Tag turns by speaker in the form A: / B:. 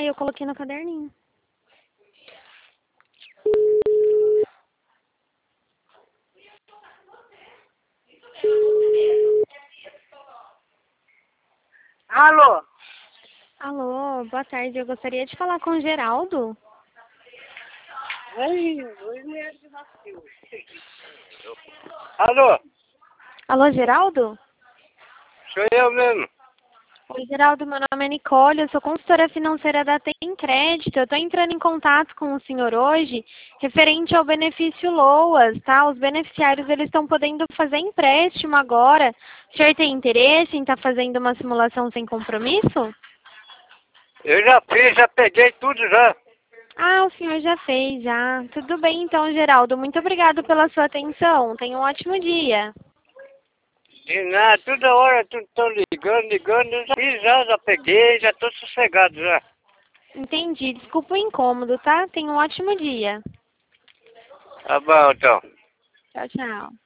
A: eu coloquei no caderninho.
B: Alô?
A: Alô, boa tarde. Eu gostaria de falar com o Geraldo.
B: Alô?
A: Alô, Geraldo?
B: Sou eu mesmo.
A: Oi, Geraldo. Meu nome é Nicole. Eu sou consultora financeira da Tem Crédito. Eu estou entrando em contato com o senhor hoje referente ao benefício LOAS, tá? Os beneficiários eles estão podendo fazer empréstimo agora. O senhor tem interesse em estar fazendo uma simulação sem compromisso?
B: Eu já fiz, já peguei tudo já.
A: Ah, o senhor já fez, já. Tudo bem, então, Geraldo. Muito obrigado pela sua atenção. Tenha um ótimo dia.
B: De nada, toda hora tu estão ligando, eu já fiz já peguei, já tô sossegado já.
A: Entendi. Desculpa o incômodo, tá? Tenha um ótimo dia.
B: Tá bom, então.
A: Tchau, tchau.